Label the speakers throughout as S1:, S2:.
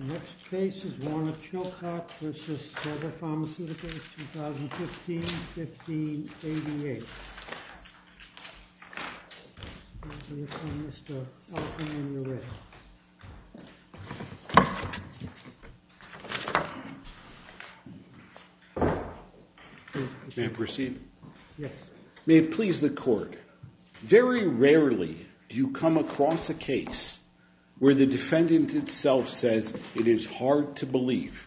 S1: The next case is Warner-Chilcott v. Teva Pharmaceuticals, 2015-1588. We'll hear from Mr. Elkin when you're ready.
S2: May I proceed?
S1: Yes.
S2: May it please the Court. Very rarely do you come across a case where the defendant itself says it is hard to believe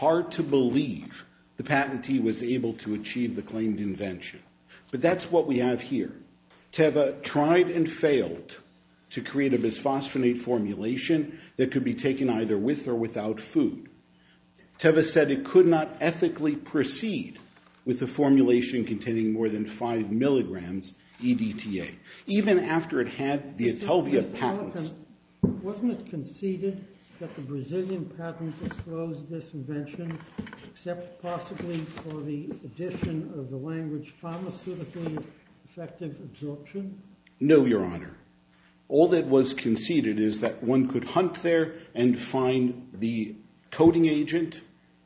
S2: the patentee was able to achieve the claimed invention. But that's what we have here. Teva tried and failed to create a bisphosphonate formulation that could be taken either with or without food. Teva said it could not ethically proceed with a formulation containing more than 5 milligrams EDTA, even after it had the Atelvia patents.
S1: Wasn't it conceded that the Brazilian patent disclosed this invention, except possibly for the addition of the language pharmaceutically effective absorption?
S2: No, Your Honor. All that was conceded is that one could hunt there and find the coating agent,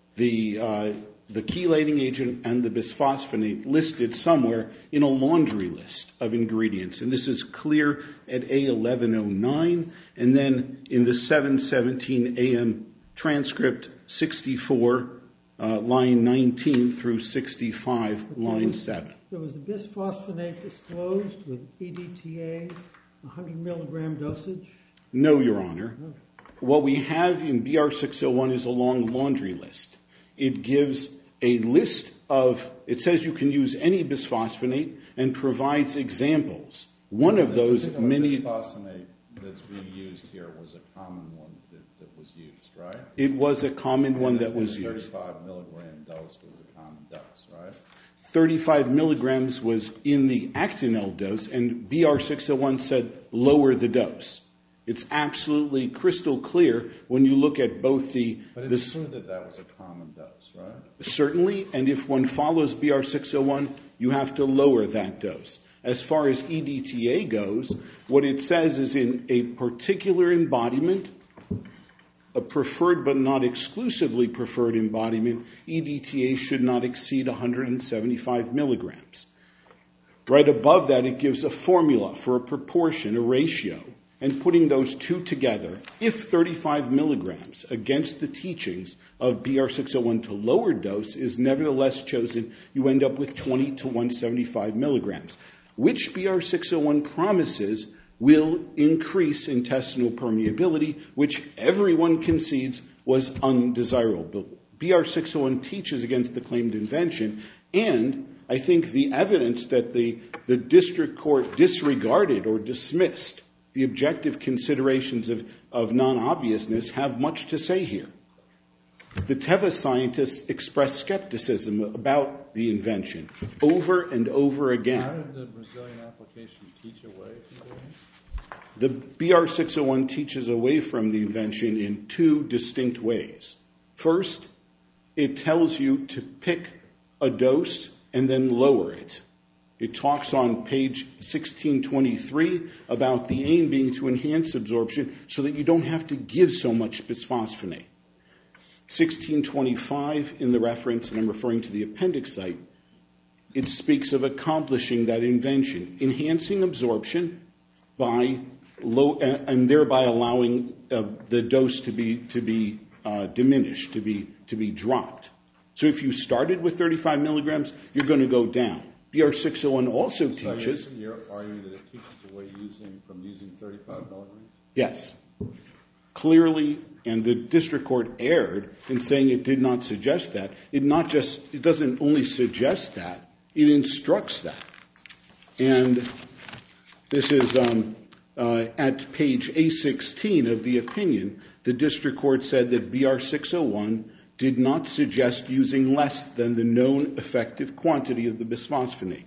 S2: the chelating agent, and the bisphosphonate listed somewhere in a laundry list of ingredients. And this is clear at A1109, and then in the 717 AM transcript 64, line 19 through 65, line 7.
S1: There was the bisphosphonate disclosed with EDTA, 100 milligram dosage?
S2: No, Your Honor. No. What we have in BR601 is a long laundry list. It gives a list of, it says you can use any bisphosphonate and provides examples. One of those many...
S3: The bisphosphonate that's being used here was a common one that was used, right?
S2: It was a common one that was used.
S3: 35 milligram dose was a common dose, right?
S2: 35 milligrams was in the Actonel dose, and BR601 said lower the dose. It's absolutely crystal clear when you look at both the...
S3: But it's true that was a common dose, right?
S2: Certainly, and if one follows BR601, you have to lower that dose. As far as EDTA goes, what it says is in a particular embodiment, a preferred but not exclusively preferred embodiment, EDTA should not exceed 175 milligrams. Right above that, it gives a formula for a proportion, a ratio. And putting those two together, if 35 milligrams against the teachings of BR601 to lower dose is nevertheless chosen, you end up with 20 to 175 milligrams, which BR601 promises will increase intestinal permeability, which everyone concedes was undesirable. BR601 teaches against the claimed invention, and I think the evidence that the district court disregarded or dismissed the objective considerations of non-obviousness have much to say here. The Teva scientists expressed skepticism about the invention over and over again.
S3: How did the Brazilian application teach away from that?
S2: The BR601 teaches away from the invention in two distinct ways. First, it tells you to pick a dose and then lower it. It talks on page 1623 about the aim being to enhance absorption so that you don't have to give so much bisphosphonate. 1625 in the reference, and I'm referring to the appendix site, it speaks of accomplishing that invention, enhancing absorption by and thereby allowing the dose to be diminished, to be dropped. So if you started with 35 milligrams, you're going to go down. BR601 also teaches...
S3: So you're arguing that it teaches away from using 35 milligrams?
S2: Yes. Clearly, and the district court erred in saying it did not suggest that. It doesn't only suggest that, it instructs that. And this is at page A16 of the opinion, the district court said that BR601 did not suggest using less than the known effective quantity of the bisphosphonate.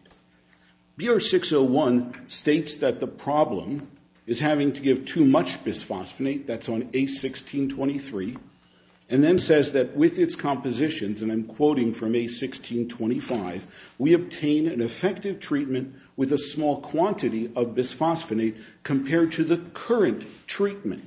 S2: BR601 states that the problem is having to give too much bisphosphonate, that's on A1623, and then says that with its compositions, and I'm quoting from A1625, we obtain an effective treatment with a small quantity of bisphosphonate compared to the current treatment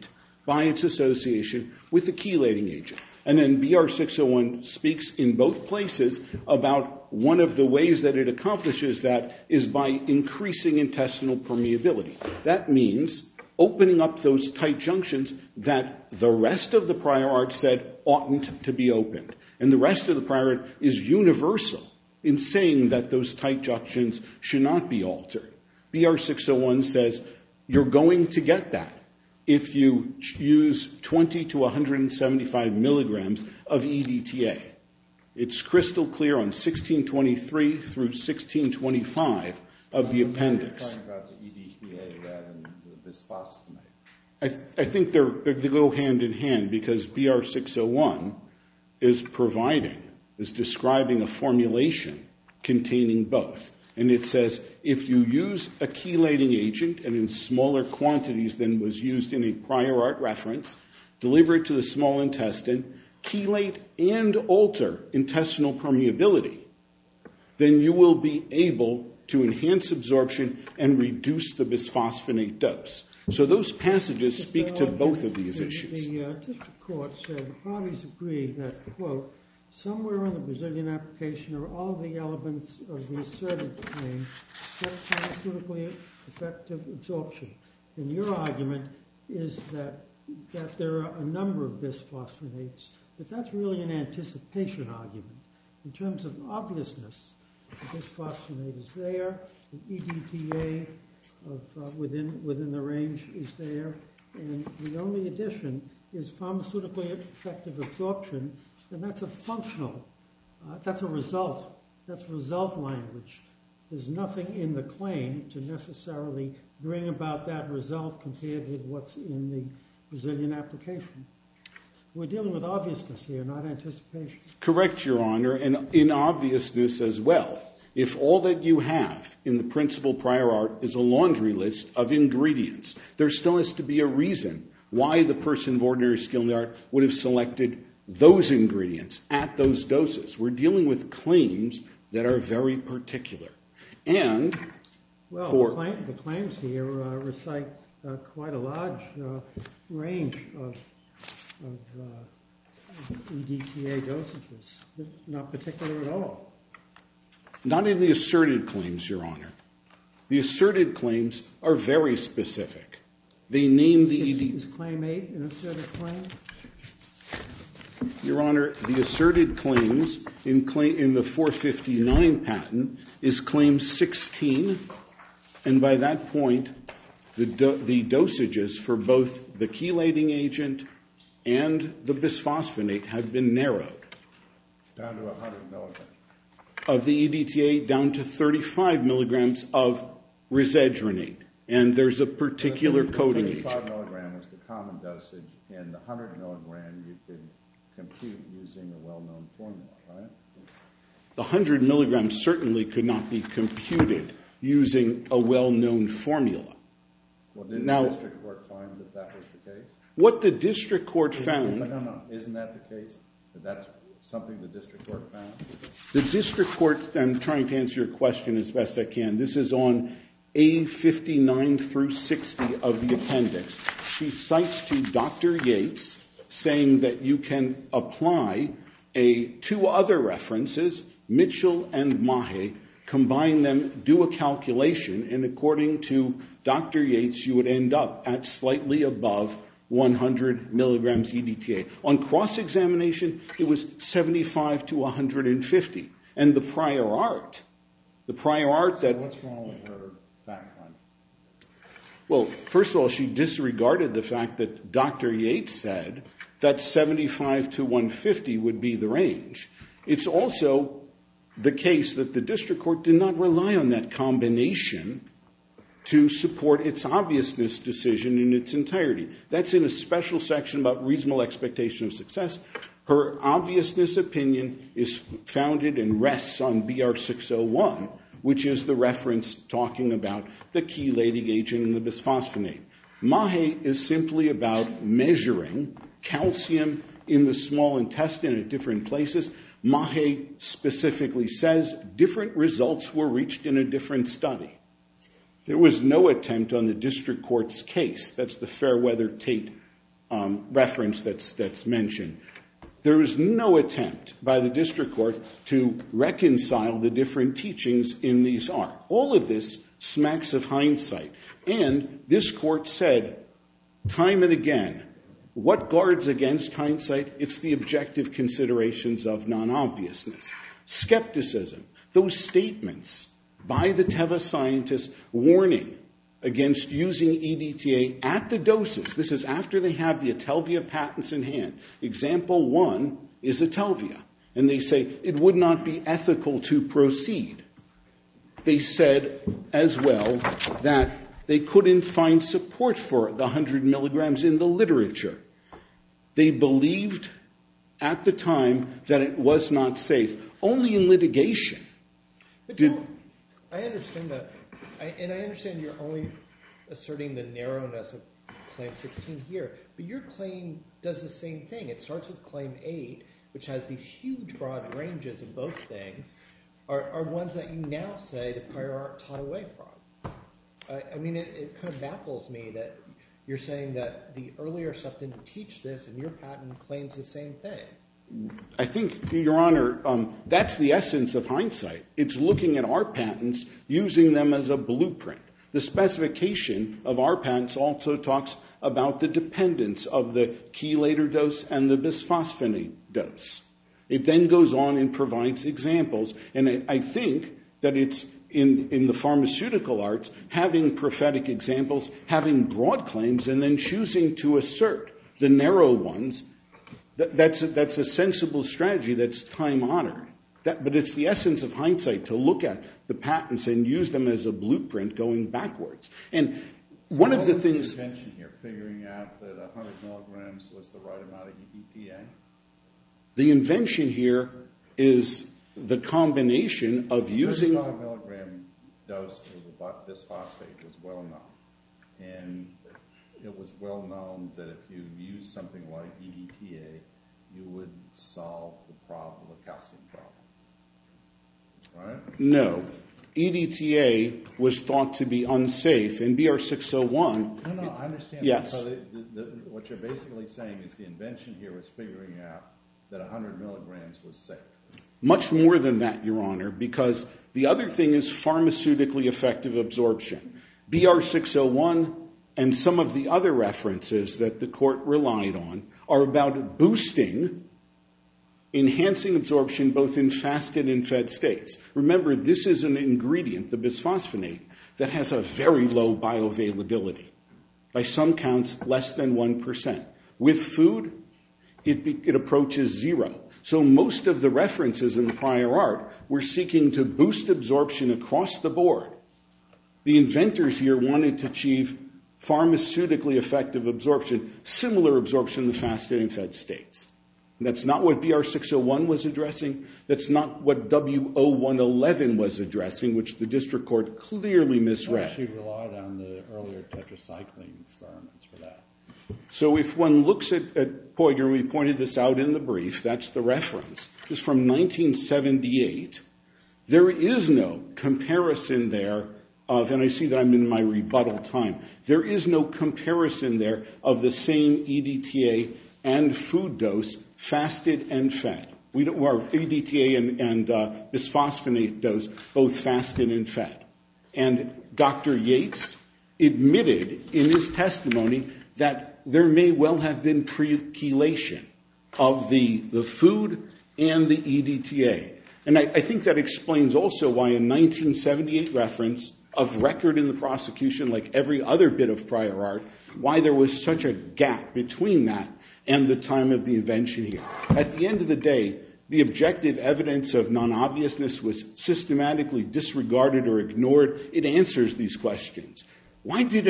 S2: by its association with the chelating agent. And then BR601 speaks in both places about one of the ways that it accomplishes that is by increasing intestinal permeability. That means opening up those tight junctions that the rest of the prior art said oughtn't to be opened. And the rest of the prior art is universal in saying that those tight junctions should not be altered. BR601 says you're going to get that if you use 20 to 175 milligrams of EDTA. It's crystal clear on 1623 through 1625 of the appendix.
S3: You're talking about the EDTA rather than the bisphosphonate.
S2: I think they go hand in hand because BR601 is describing a formulation containing both. And it says if you use a chelating agent and in smaller quantities than was used in a prior art reference, deliver it to the small intestine, chelate and alter intestinal permeability, then you will be able to enhance absorption and reduce the bisphosphonate dose. So those passages speak to both of these issues.
S1: The district court said the parties agree that, quote, somewhere in the Brazilian application are all the elements of the asserted claim except pharmaceutically effective absorption. And your argument is that there are a number of bisphosphonates, but that's really an anticipation argument. In terms of obviousness, the bisphosphonate is there, the EDTA within the range is there, and the only addition is pharmaceutically effective absorption, and that's a functional, that's a result. That's result language. There's nothing in the claim to necessarily bring about that result compared with what's in the Brazilian application. We're dealing with obviousness here, not anticipation.
S2: Correct, Your Honor, and in obviousness as well. If all that you have in the principal prior art is a laundry list of ingredients, there still has to be a reason why the person of ordinary skill in the art would have selected those ingredients at those doses. We're dealing with claims that are very particular. And
S1: the claims here recite quite a large range of EDTA dosages, not particular at all.
S2: Not in the asserted claims, Your Honor. The asserted claims are very specific. They name the EDTA.
S1: Is Claim 8 an asserted claim?
S2: Your Honor, the asserted claims in the 459 patent is Claim 16, and by that point, the dosages for both the chelating agent and the bisphosphonate have been narrowed.
S3: Down to 100 milligrams.
S2: Of the EDTA down to 35 milligrams of risedronate. And there's a particular coating agent.
S3: 35 milligram was the common dosage, and the 100 milligram you could compute using a well-known formula, right?
S2: The 100 milligrams certainly could not be computed using a well-known formula.
S3: Well, didn't the district court find that that was the case?
S2: What the district court found...
S3: No. Isn't that the case? That's something the district court found?
S2: The district court, I'm trying to answer your question as best I can. This is on A59 through 60 of the appendix. She cites to Dr. Yates saying that you can apply two other references, Mitchell and Mahe, combine them, do a calculation, and according to Dr. Yates, you would end up at slightly above 100 milligrams EDTA. On cross-examination, it was 75 to 150. And the prior art that...
S3: So what's wrong with her fact finding?
S2: Well, first of all, she disregarded the fact that Dr. Yates said that 75 to 150 would be the range. It's also the case that the district court did not rely on that combination to support its obviousness decision in its entirety. That's in a special section about reasonable expectation of success. Her obviousness opinion is founded and rests on BR 601, which is the reference talking about the chelating agent and the bisphosphonate. Mahe is simply about measuring calcium in the small intestine at different places. Mahe specifically says different results were reached in a different study. There was no attempt on the district court's case, that's the Fairweather Tate reference that's mentioned. There is no attempt by the district court to reconcile the different teachings in these art. All of this smacks of hindsight. And this court said time and again, what guards against hindsight? It's the objective considerations of non-obviousness. Skepticism, those statements by the Teva scientists warning against using EDTA at the doses. This is after they have the Atelvia patents in hand. Example 1 is Atelvia. And they say it would not be ethical to proceed. They said as well that they couldn't find support for the 100 milligrams in the literature. They believed at the time that it was not safe. Only in litigation
S4: I understand that. And I understand you're only asserting the narrowness of Claim 16 here. But your claim does the same thing. It starts with Claim 8, which has these huge broad ranges of both things, are ones that you now say the prior art taught away from. I mean, it kind of baffles me that you're saying that the earlier stuff didn't teach this, and your patent claims the same thing.
S2: I think, Your Honor, that's the essence of hindsight. It's looking at our patents, using them as a blueprint. The specification of our patents also talks about the dependence of the chelator dose and the bisphosphonate dose. It then goes on and provides examples. And I think that it's in the pharmaceutical arts, having prophetic examples, having broad claims, and then choosing to assert the narrow ones. That's a sensible strategy that's time-honored. But it's the essence of hindsight to look at the patents and use them as a blueprint going backwards. And one of the things...
S3: the invention here, figuring out that 100 milligrams was the right amount of EDTA?
S2: The invention here is the combination of using...
S3: 35 milligram dose of bisphosphate was well known. And it was well known that if you use something like EDTA, you would solve the problem, the calcium problem. Right?
S2: No. EDTA was thought to be unsafe, and BR601...
S3: No, I understand.
S2: Yes.
S3: So what you're basically saying is the invention here was figuring out that 100 milligrams was safe.
S2: Much more than that, Your Honor, because the other thing is pharmaceutically effective absorption. BR601 and some of the other references that the court relied on are about boosting, enhancing absorption both in fasted and fed states. Remember, this is an ingredient, the bisphosphonate, that has a very low bioavailability. By some counts, less than 1%. With food, it approaches 0. So most of the references in the prior art were seeking to boost absorption across the board. The inventors here wanted to achieve pharmaceutically effective absorption, similar absorption in the fasted and fed states. That's not what BR601 was addressing. That's not what W0111 was addressing, which the district court clearly misread.
S5: She relied on the earlier tetracycline experiments for that.
S2: So if one looks at Poyger, and we pointed this out in the brief, that's the reference. It's from 1978. There is no comparison there of, and I see that I'm in my rebuttal time, there is no comparison there of the same EDTA and food dose, fasted and fed. Our EDTA and bisphosphonate dose, both fasted and fed. And Dr. Yates admitted in his testimony that there may well have been pre-chelation of the food and the EDTA. And I think that explains also why a 1978 reference of record in the prosecution, like every other bit of prior art, why there was such a gap between that and the time of the invention here. At the end of the day, the objective evidence of non-obviousness was systematically disregarded or ignored. It answers these questions. Why did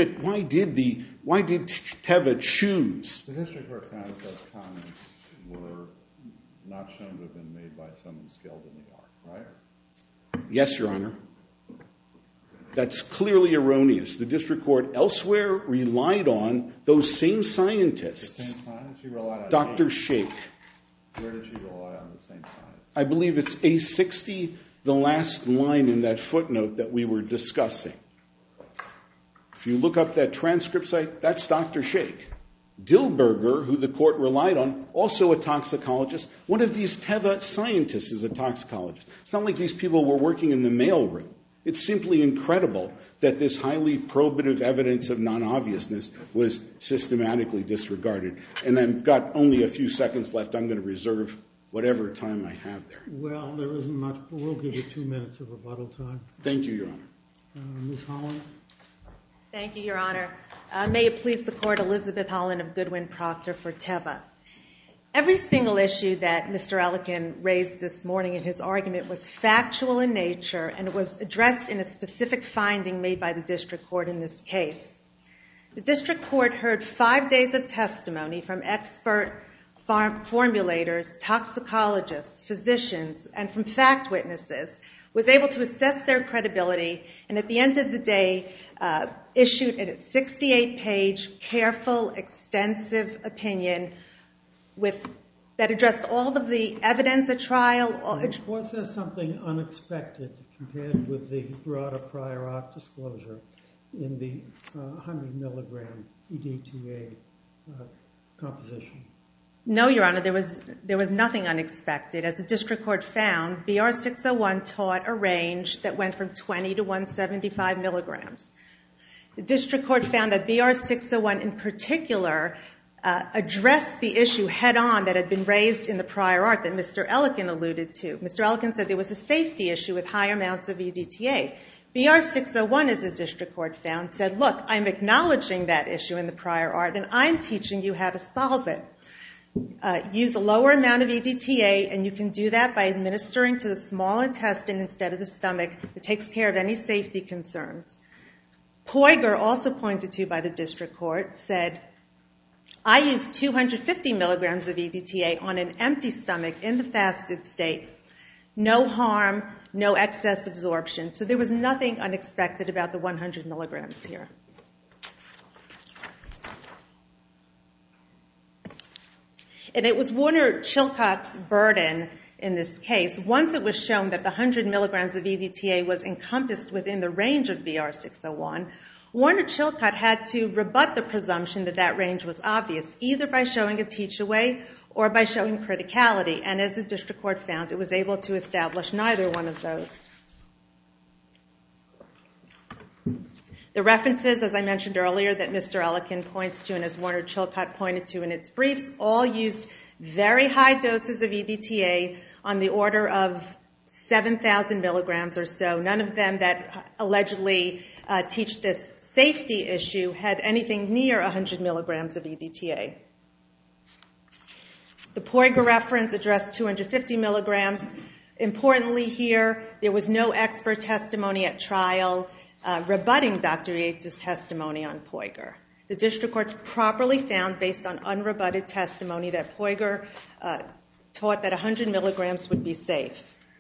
S2: Teva choose?
S3: The district court found that those comments were not shown to have been made by someone skilled in the art, right?
S2: Yes, Your Honor. That's clearly erroneous. The district court elsewhere relied on those same scientists.
S3: The same scientists? She relied on
S2: Dr. Sheikh.
S3: Where did she rely on the same scientists?
S2: I believe it's A60, the last line in that footnote that we were discussing. If you look up that transcript site, that's Dr. Sheikh. Dilberger, who the court relied on, also a toxicologist. One of these Teva scientists is a toxicologist. It's not like these people were working in the mailroom. It's simply incredible that this highly probative evidence of non-obviousness was systematically disregarded. And I've got only a few seconds left. I'm going to reserve whatever time I have there.
S1: Well, there isn't much, but we'll give you 2 minutes of rebuttal time.
S2: Thank you, Your Honor.
S1: Ms. Holland?
S6: Thank you, Your Honor. May it please the Court, Elizabeth Holland of Goodwin Proctor for Teva. Every single issue that Mr. Elkin raised this morning in his argument was factual in nature, and it was addressed in a specific finding made by the district court in this case. The district court heard 5 days of testimony from expert formulators, toxicologists, physicians, and from fact witnesses, was able to assess their credibility, and at the end of the day, issued a 68-page, careful, extensive opinion that addressed all of the evidence at trial.
S1: Was there something unexpected compared with the broader prior art disclosure in the 100 milligram EDTA composition?
S6: No, Your Honor, there was nothing unexpected. As the district court found, BR 601 taught a range that went from 20 to 175 milligrams. The district court found that BR 601 in particular addressed the issue head-on that had been raised in the prior art that Mr. Elkin alluded to. Mr. Elkin said there was a safety issue with high amounts of EDTA. BR 601, as the district court found, said, look, I'm acknowledging that issue in the prior art, and I'm teaching you how to solve it. Use a lower amount of EDTA, and you can do that by administering to the small intestine instead of the stomach. It takes care of any safety concerns. Poiger, also pointed to by the district court, said, I used 250 milligrams of EDTA on an empty stomach in the fasted state. No harm, no excess absorption. So there was nothing unexpected about the 100 milligrams here. And it was Warner-Chilcott's burden in this case, once it was shown that the 100 milligrams of EDTA was encompassed within the range of BR 601, Warner-Chilcott had to rebut the presumption that that range was obvious, either by showing a teach-away or by showing criticality. And as the district court found, it was able to establish neither one of those. The references, as I mentioned earlier, that Mr. Elkin points to and as Warner-Chilcott pointed to in its briefs, all used very high doses of EDTA on the order of 7,000 milligrams or so. None of them that allegedly teach this safety issue had anything near 100 milligrams of EDTA. The Poiger reference addressed 250 milligrams. Importantly here, there was no expert testimony at trial rebutting Dr. Yates' testimony on Poiger. The district court properly found, based on unrebutted testimony, that Poiger taught that 100 milligrams would be safe.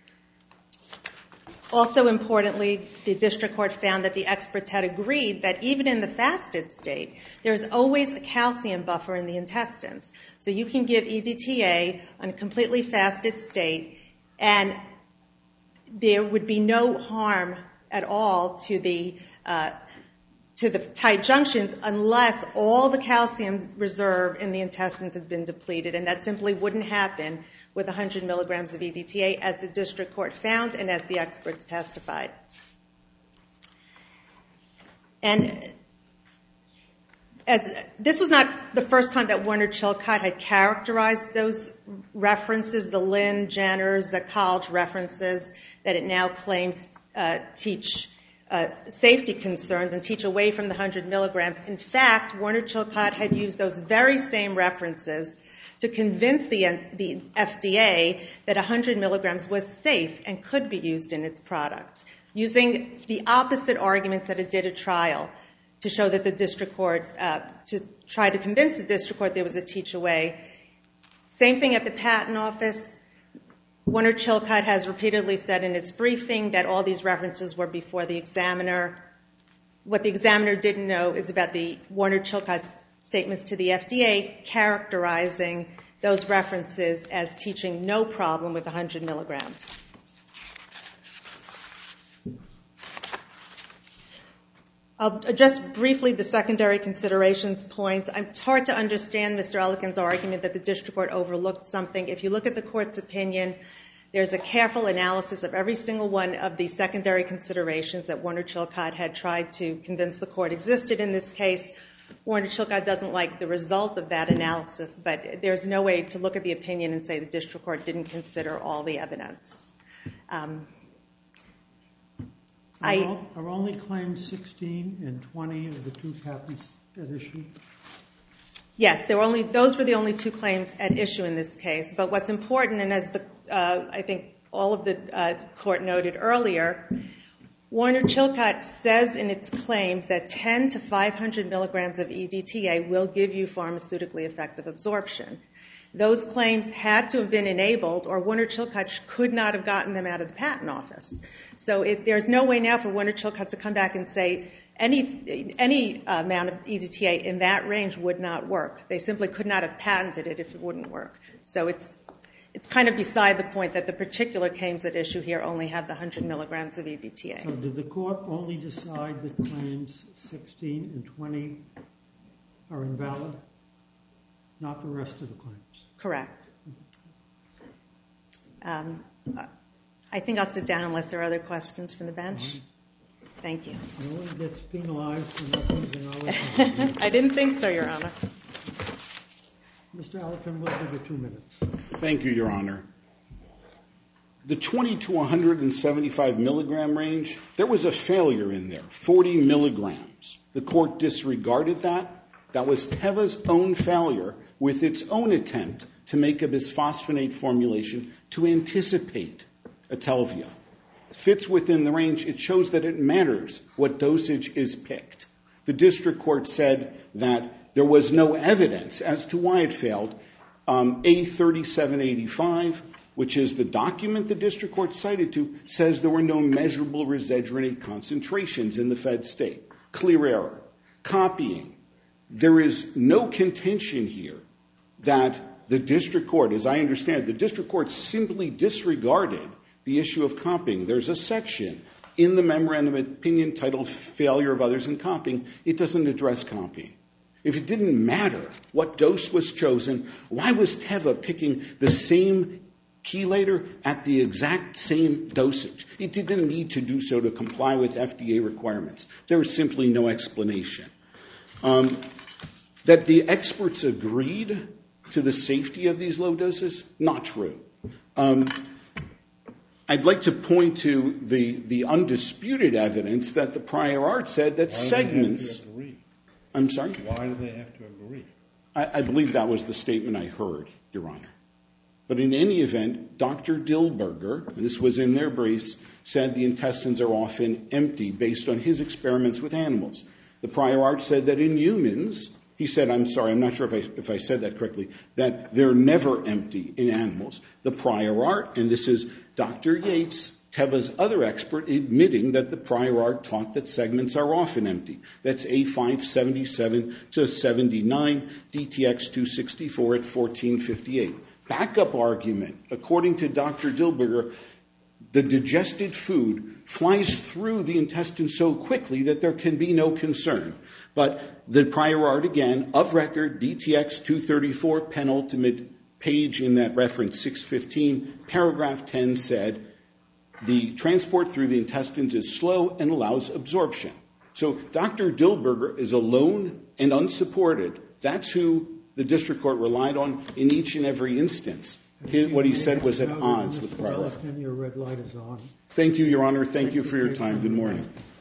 S6: Also importantly, the district court found that the experts had agreed that even in the fasted state, there's always a calcium buffer in the intestines. So you can give EDTA on a completely fasted state, and there would be no harm at all to the tight junctions unless all the calcium reserve in the intestines had been depleted, and that simply wouldn't happen with 100 milligrams of EDTA, as the district court found and as the experts testified. And this was not the first time that Warner-Chilcott had characterized those references, the Lynn, Jenner, Zakalj references that it now claims teach safety concerns and teach away from the 100 milligrams. In fact, Warner-Chilcott had used those very same references to convince the FDA that 100 milligrams was safe and could be used in its product, using the opposite arguments that it did at trial to show that the district court, to try to convince the district court there was a teach away. Same thing at the patent office. Warner-Chilcott has repeatedly said in its briefing that all these references were before the examiner. What the examiner didn't know is about the Warner-Chilcott's statements to the FDA characterizing those references as teaching no problem with 100 milligrams. I'll address briefly the secondary considerations points. It's hard to understand Mr. Ellikin's argument that the district court overlooked something. If you look at the court's opinion, there's a careful analysis of every single one of the secondary considerations that Warner-Chilcott had tried to convince the court existed in this case. Warner-Chilcott doesn't like the result of that analysis, but there's no way to look at the opinion and say the district court didn't consider all the evidence.
S1: Are only claims 16 and 20 of the two patents at issue?
S6: Yes, those were the only two claims at issue in this case. But what's important, and as I think all of the court noted earlier, Warner-Chilcott says in its claims that 10 to 500 milligrams of EDTA will give you pharmaceutically effective absorption. Those claims had to have been enabled, or Warner-Chilcott could not have gotten them out of the patent office. So there's no way now for Warner-Chilcott to come back and say any amount of EDTA in that range would not work. They simply could not have patented it if it wouldn't work. So it's kind of beside the point that the particular claims at issue here only have the 100 milligrams of EDTA.
S1: So did the court only decide that claims 16 and 20 are invalid, not the rest of the claims?
S6: Correct. I think I'll sit down unless there are other questions from the bench. Thank you.
S1: No one gets penalized for nothing.
S6: I didn't think so, Your Honor.
S1: Mr. Ellikin, we'll give you 2 minutes.
S2: Thank you, Your Honor. The 20 to 175 milligram range, there was a failure in there, 40 milligrams. The court disregarded that. That was Teva's own failure with its own attempt to make a bisphosphonate formulation to anticipate Atelvia. It fits within the range. It shows that it matters what dosage is picked. The district court said that there was no evidence as to why it failed. A3785, which is the document the district court cited to, says there were no measurable resedronate concentrations in the fed state. Clear error. Copying. There is no contention here that the district court, as I understand, the district court simply disregarded the issue of copying. There's a section in the memorandum of opinion titled Failure of Others in Copying. It doesn't address copying. If it didn't matter what dose was chosen, why was Teva picking the same chelator at the exact same dosage? It didn't need to do so to comply with FDA requirements. There was simply no explanation. That the experts agreed to the safety of these low doses, not true. I'd like to point to the undisputed evidence that the prior art said that segments...
S5: Why do they have to agree?
S2: I'm sorry?
S5: Why do they have to agree?
S2: I believe that was the statement I heard, Your Honor. But in any event, Dr. Dilberger, and this was in their briefs, said the intestines are often empty based on his experiments with animals. The prior art said that in humans, he said, I'm sorry, I'm not sure if I said that correctly, that they're never empty in animals. The prior art, and this is Dr. Yates, Teva's other expert, admitting that the prior art taught that segments are often empty. That's A577 to 79, DTX 264 at 1458. Backup argument, according to Dr. Dilberger, the digested food flies through the intestine so quickly that there can be no concern. But the prior art, again, of record, DTX 234, penultimate page in that reference, 615, paragraph 10 said, the transport through the intestines is slow and allows absorption. So Dr. Dilberger is alone and unsupported. That's who the district court relied on in each and every instance. What he said was at odds with the prior art.
S1: Your red light is on.
S2: Thank you, Your Honor. Thank you for your time. Good morning.